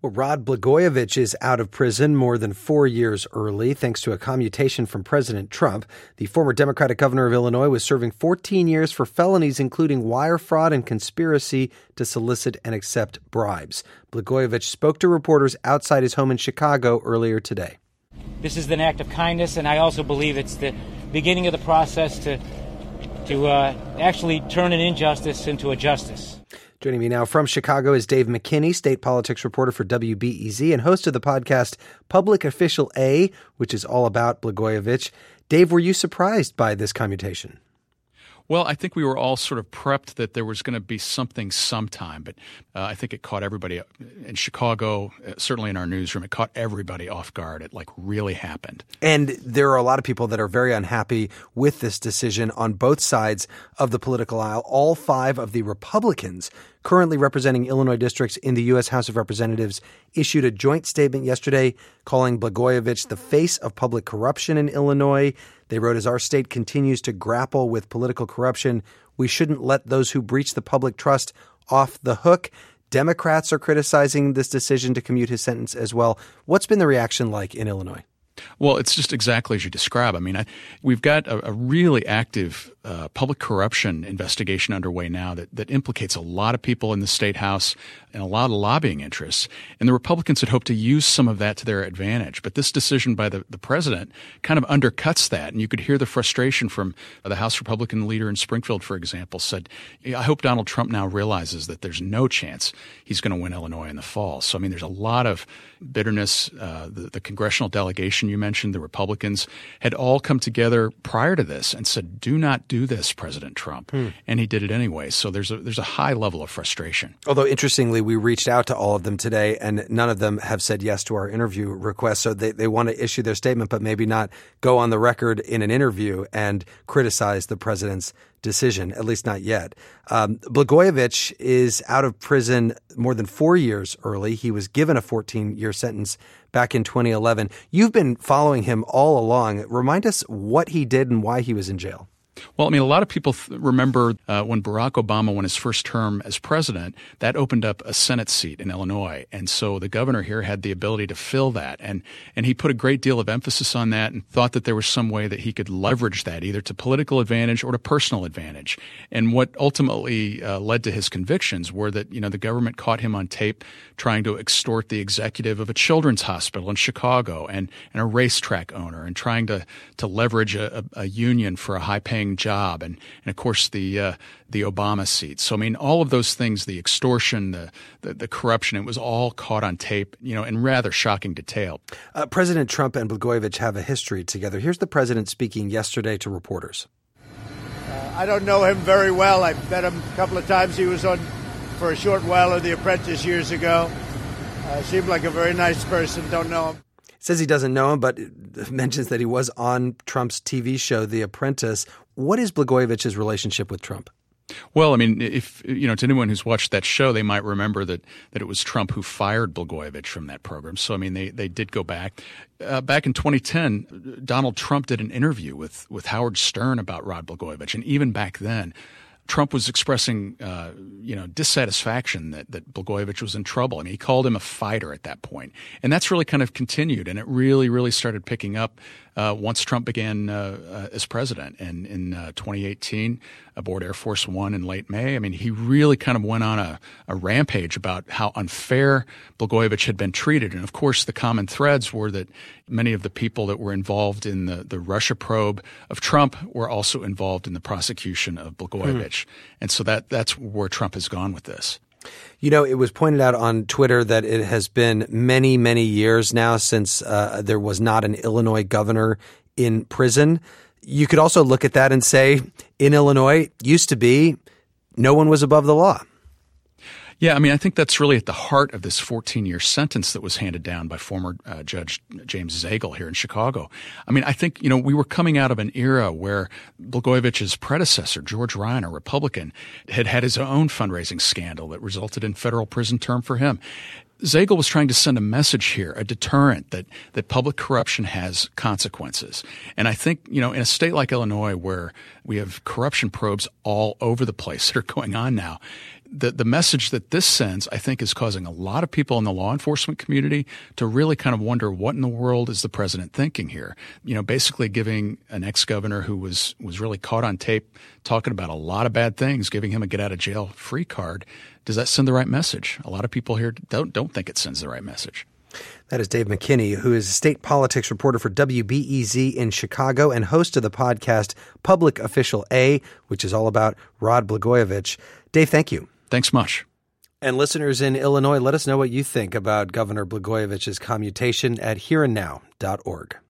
Well, Rod Blagojevich is out of prison more than 4 years early, thanks to a commutation from President Trump. The former Democratic governor of Illinois was serving 14 years for felonies including wire fraud and conspiracy to solicit and accept bribes. Blagojevich spoke to reporters outside his home in Chicago earlier today. This is an act of kindness, and I also believe it's the beginning of the process to actually turn an injustice into a justice. Joining me now from Chicago is Dave McKinney, state politics reporter for WBEZ and host of the podcast Public Official A, which is all about Blagojevich. Dave, were you surprised by this commutation? Well, I think we were all sort of prepped that there was going to be something sometime, but I think it caught everybody in Chicago, certainly in our newsroom, it caught everybody off guard. It really happened. And there are a lot of people that are very unhappy with this decision on both sides of the political aisle. All 5 of the Republicans currently representing Illinois districts in the U.S. House of Representatives issued a joint statement yesterday calling Blagojevich the face of public corruption in Illinois. They wrote, as our state continues to grapple with political corruption, we shouldn't let those who breach the public trust off the hook. Democrats are criticizing this decision to commute his sentence as well. What's been the reaction like in Illinois? Well, it's just exactly as you describe. I mean, we've got a really active public corruption investigation underway now that implicates a lot of people in the state house and a lot of lobbying interests. And the Republicans had hoped to use some of that to their advantage. But this decision by the president kind of undercuts that. And you could hear the frustration from the House Republican leader in Springfield, for example, said, I hope Donald Trump now realizes that there's no chance he's going to win Illinois in the fall. So, I mean, there's a lot of bitterness. The congressional delegation you mentioned, the Republicans, had all come together prior to this and said, do not do this, President Trump. And he did it anyway. So there's a high level of frustration. Although, interestingly, we reached out to all of them today, and none of them have said yes to our interview request. So they want to issue their statement, but maybe not go on the record in an interview and criticize the president's decision, at least not yet. Blagojevich is out of prison more than 4 years early. He was given a 14-year sentence back in 2011. You've been following him all along. Remind us what he did and why he was in jail. Well, I mean, a lot of people remember when Barack Obama won his first term as president, that opened up a Senate seat in Illinois. And so the governor here had the ability to fill that. And he put a great deal of emphasis on that and thought that there was some way that he could leverage that either to political advantage or to personal advantage. And what ultimately led to his convictions were that, the government caught him on tape trying to extort the executive of a children's hospital in Chicago and a racetrack owner and trying to leverage a union for a high-paying job and of course the Obama seat. So I mean all of those things, the extortion, the corruption, it was all caught on tape, in rather shocking detail. President Trump and Blagojevich have a history together. Here's the president speaking yesterday to reporters. I don't know him very well. I met him a couple of times. He was on for a short while of The Apprentice years ago. Seemed like a very nice person. Don't know him. Says he doesn't know him, but mentions that he was on Trump's TV show, The Apprentice. What is Blagojevich's relationship with Trump? Well, I mean, if to anyone who's watched that show, they might remember that it was Trump who fired Blagojevich from that program. So, I mean, they did go back. Back in 2010, Donald Trump did an interview with Howard Stern about Rod Blagojevich. And even back then, Trump was expressing, dissatisfaction that Blagojevich was in trouble. I mean, he called him a fighter at that point. And that's really kind of continued. And it really, really started picking up once Trump began as president. And in 2018, aboard Air Force One in late May, I mean, he really kind of went on a rampage about how unfair Blagojevich had been treated. And, of course, the common threads were that many of the people that were involved in the Russia probe of Trump were also involved in the prosecution of Blagojevich. And so that's where Trump has gone with this. It was pointed out on Twitter that it has been many, many years now since there was not an Illinois governor in prison. You could also look at that and say, in Illinois, used to be, no one was above the law. Yeah, I mean, I think that's really at the heart of this 14-year sentence that was handed down by former Judge James Zagel here in Chicago. I mean, I think, we were coming out of an era where Blagojevich's predecessor, George Ryan, a Republican, had his own fundraising scandal that resulted in federal prison term for him. Zagel was trying to send a message here, a deterrent that public corruption has consequences. And I think, in a state like Illinois where we have corruption probes all over the place that are going on now, the message that this sends, I think, is causing a lot of people in the law enforcement community to really kind of wonder what in the world is the president thinking here. Basically giving an ex-governor who was really caught on tape talking about a lot of bad things, giving him a get-out-of-jail-free card. Does that send the right message? A lot of people here don't think it sends the right message. That is Dave McKinney, who is a state politics reporter for WBEZ in Chicago and host of the podcast Public Official A, which is all about Rod Blagojevich. Dave, thank you. Thanks much. And listeners in Illinois, let us know what you think about Governor Blagojevich's commutation at hereandnow.org.